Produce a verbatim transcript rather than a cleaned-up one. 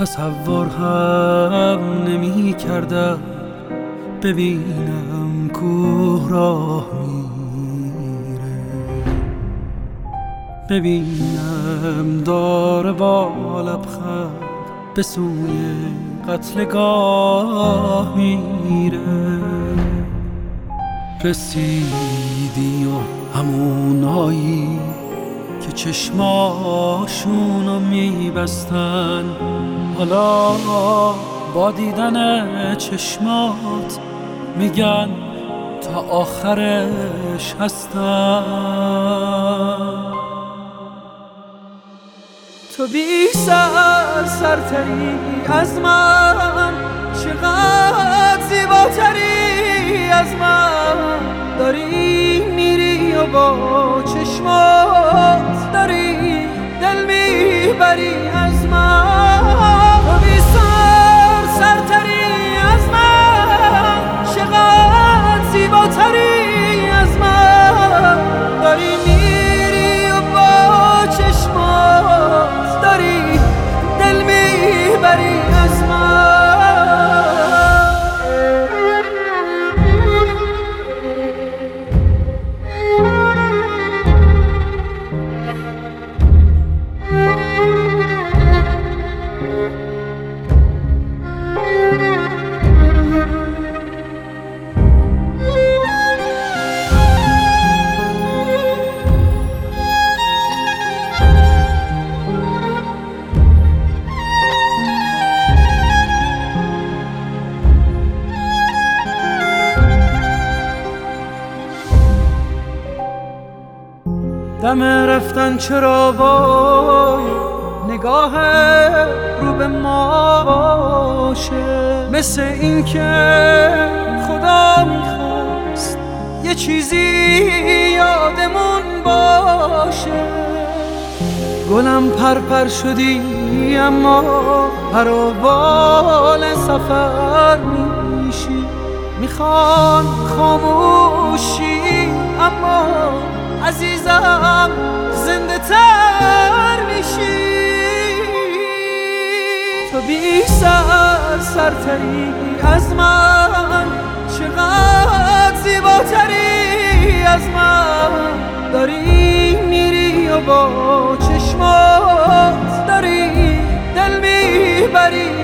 تصور هم نمی کردم ببینم کوه راه میره، ببینم داره با لبخند به سوی قتلگاه میره. رسیدی و همونایی که چشماشونو میبستن حالا با دیدن چشمات میگن تا آخرش هستن. تو بی سر سرتری از من، چقدر زیباتری از من، داری میری و با چشمات داری دل میبری از من. تو بی سر سرتری از من، چقدر زیباتری از من، داری میری و با چشمات داری دل میبری از من. دم رفتن چرا وای نگاه رو به ما باشه، مثل این که خدا میخواست یه چیزی یادمون باشه. گلم پرپر شدی اما پر و بال سفر میشی، میخوان خاموشی اما عزیزم زنده تر میشی. تو بی سر سرتری از من، چقدر زیباتری از من، داری میری و با چشمات داری دل میبری